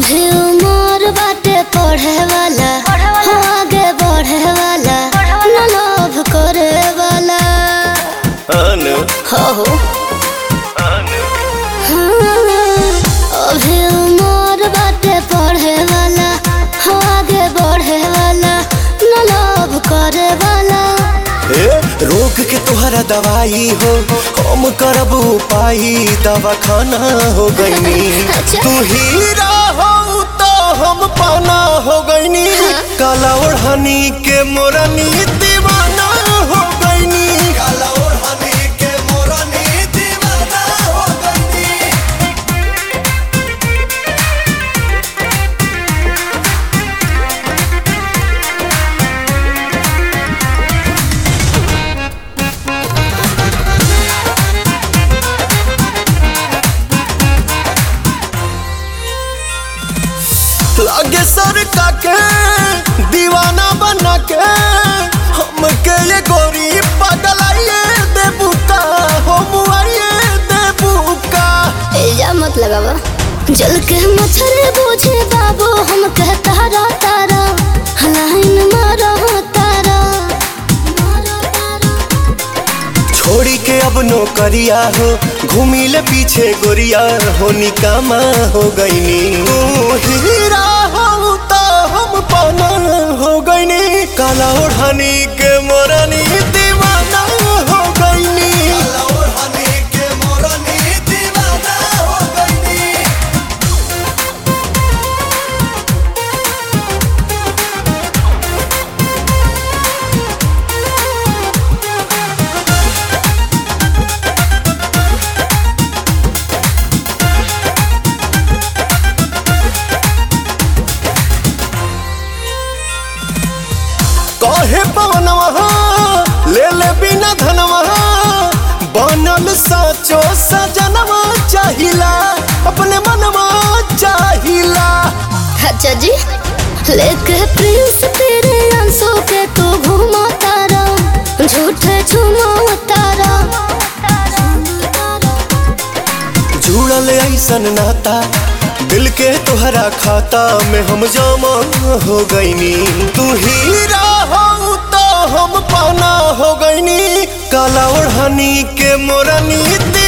अभी उमर बाटे पढ़े वाला हो आगे बढ़े वाला न लोभ करे वाला हो अभी उमर बाटे पढ़े वाला हो आगे बढ़े वाला न लोभ करे वाला। रोग के तोहरा दवाई हो हम करब उपाय दवा खाना हो गईनी। तू हीरा हो तो हम पाना हो गईनी। काला ओढ़नी के मोरनी दीवाना हो गईनी। काला ओढ़नी के मोरनी दीवाना हो गईनी। लागे सरका के दीवाना बना के हमके ये गोरी पगलाइए देबुका हो मुआइए देबुका। इल्जाम मत लगावा जल के मछली बूझे बाबू हम कहता तारा तारा लाइन मारा तारा। छोड़ी के अब नौकरिया हो घूमी ले पीछे गोरिया हो निकामा हो गईनी। हीरा हो तो हम पाना हो गईनी। काला ओढ़नी के मोरनी दीवाना हो गईनी। काला ओढ़नी के मोरनी दीवाना हो गईनी। कहे पवनवा ले ले बिना धनवा बनल साचो सजनवा चाहिला अपने मनवा चाहिला। अच्छा जी लेके प्रिंस तेरे अंशों के तू घूमा तारा झूठे झूमा तारा। जुड़ल ऐसन नाता दिल के तोहरा खाता में हम जमा हो गईनी। तू हीरा हो तो हम पाना हो गईनी। काला ओढ़नी के मोरनी